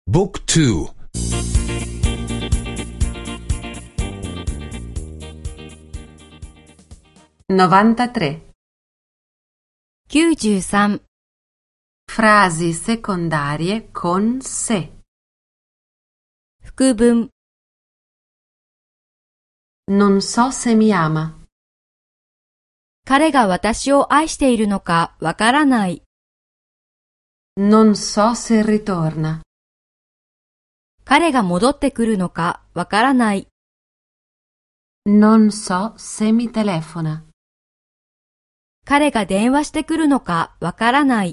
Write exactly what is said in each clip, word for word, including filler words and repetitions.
บุ๊กทู novantatré きゅうじゅうさん Frasi secondarie con se 副文 Non so se mi ama 彼が私を愛しているのかわからない。 Non so se ritorna 彼が戻ってくるのかわからない。 Non so se mi telefona 彼が電話してくるのかわからない。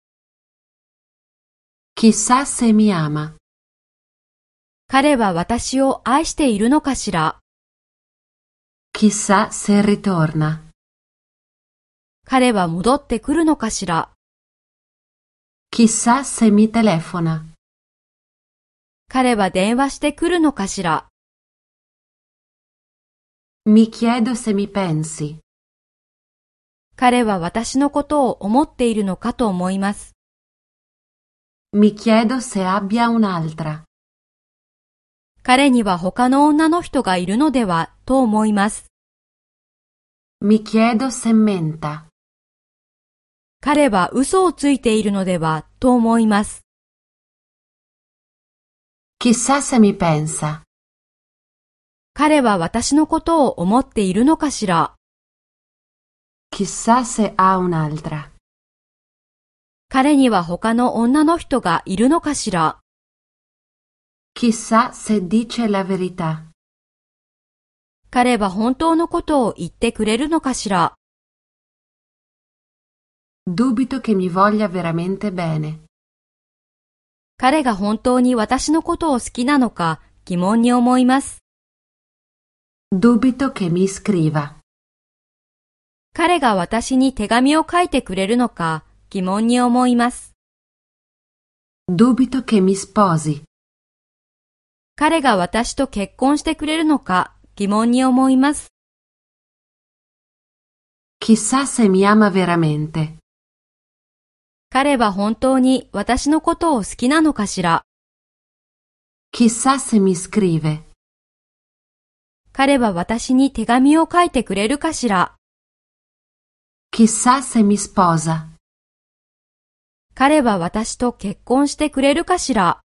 Chissà se mi ama 彼は私を愛しているのかしら。 Chissà se ritorna 彼は戻ってくるのかしら。 Chissà se mi telefona 彼は電話してくるのかしら。 Mi chiedo se mi pensi 彼は私のことを思っているのかと思います。 Mi chiedo se abbia un'altra 彼には他の女の人がいるのではと思います。 Mi chiedo se menta 彼は嘘をついているのではと思います。 Chissà se mi pensa 彼は私のことを思っているのかしら。 Chissà se ha un'altra 彼には他の女の人がいるのかしら。 Chissà se dice la verità 彼は本当のことを言ってくれるのかしら。 Dubito che mi voglia veramente bene 彼が本当に私のことを好きなのか疑問に思います。 Dubito che mi scriva 彼が私に手紙を書いてくれるのか疑問に思います。 Dubito che mi sposi 彼が私と結婚してくれるのか疑問に思います。 Chissà se mi ama veramente 彼は本当に私のことを好きなのかしら。 Chissà se mi scrive 彼は私に手紙を書いてくれるかしら。 Chissà se mi sposa 彼は私と結婚してくれるかしら。